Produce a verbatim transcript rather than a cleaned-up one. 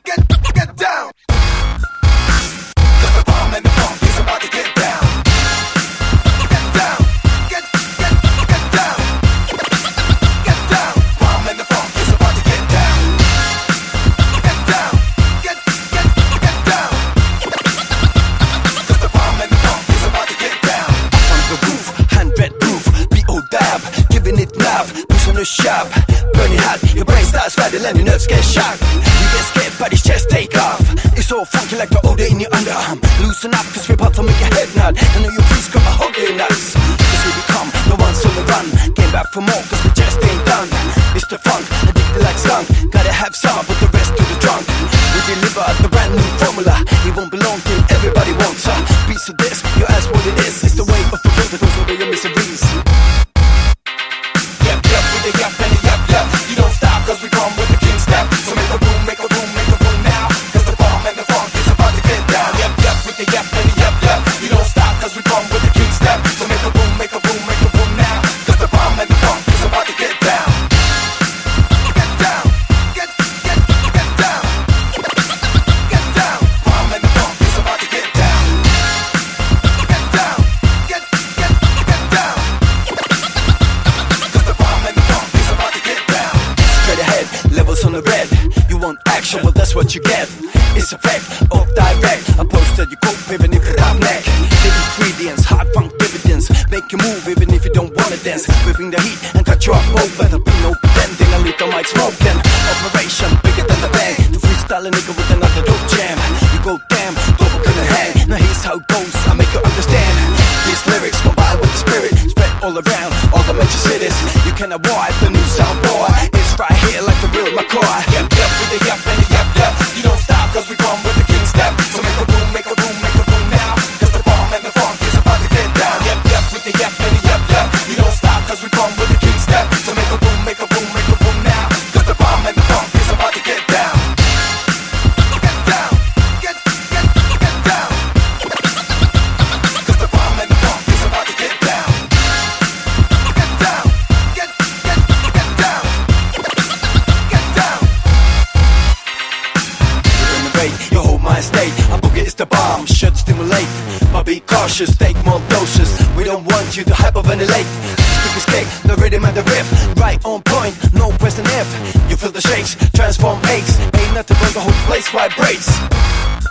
get, get down. Cause the bomb and the funk is about to get down. Get down, get, get, get down. Get down, bomb and the funk is about to get down. Get down, get, get, get down. Cause the bomb and the funk is about to get down. Up on the roof, hundred proof, B O dab, giving it love, pushing the shove. Burning hot, your brain starts rattling and your nerves get shocked. You get scared but his chest take off. It's all funky like the odor in your underarm. Loosen up cause we're about to make your head nod. I know your freeze got a hug in your nuts. Cause we become the ones on the run. Came back for more cause we just ain't done. It's the funk, addicted like skunk. Gotta have some but the rest to the drunk. We deliver the brand new formula. It won't belong till everybody wants a piece of this. You ask what it is. It's the way of the winter goes over your miseries. Yep, yep, with the yep and the yep, yep. You don't stop cause we come with the king step. So make a room, make a room, make a room now. Cause the bomb and the funk is about to get down. Yep, yep, with the yep and the yep, yep. You don't stop cause we come with the king step. So make a room, make a room, make a room now. Cause the bomb and the funk is about to get down. Get down, get, get, get down. Get down, bomb and the funk is about to get down. Get down, get, get, get down. Cause the bomb and the funk is about to get down. Straight ahead, levels on the red. You want action, well that's what you get. It's effect of direct. A post that you cope even if you're top neck. The ingredients, hard funk dividends. Make you move even if you don't wanna dance. We bring the heat and cut you up open. There'll be no pretending, a little mic smoking. Operation bigger than the bang. To freestyle a nigga with another dope jam. You go damn, double couldn't hang. Now here's how it goes, I make you understand. These lyrics combine with the spirit. Spread all around, all the major cities. You can avoid the new sound boy. It's right here like the real McCoy. Yep, yep, with the yep and the yep, yep. You don't stop cause we come with the king step. So make a room, make a room, make a room now. Cause the bomb and the funk is about to get down. Yep, yep, with the yep and the yep, yep. You don't stop cause we come with the king step. So make a room, make a room, make a room now. Cause the bomb and the funk is about to get down. Get down, get, get, get down. Cause the bomb and the funk is about to get down. Get down, get, get, get down. Get down. You renovate your whole mind state. A boogie is the bomb, should stimulate. But be cautious, take more doses. We don't want you to hyperventilate. Stick is cake, the rhythm and the riff. Right on point, no question if. You feel the shakes, transform aches. Ain't nothing but the whole place vibrates.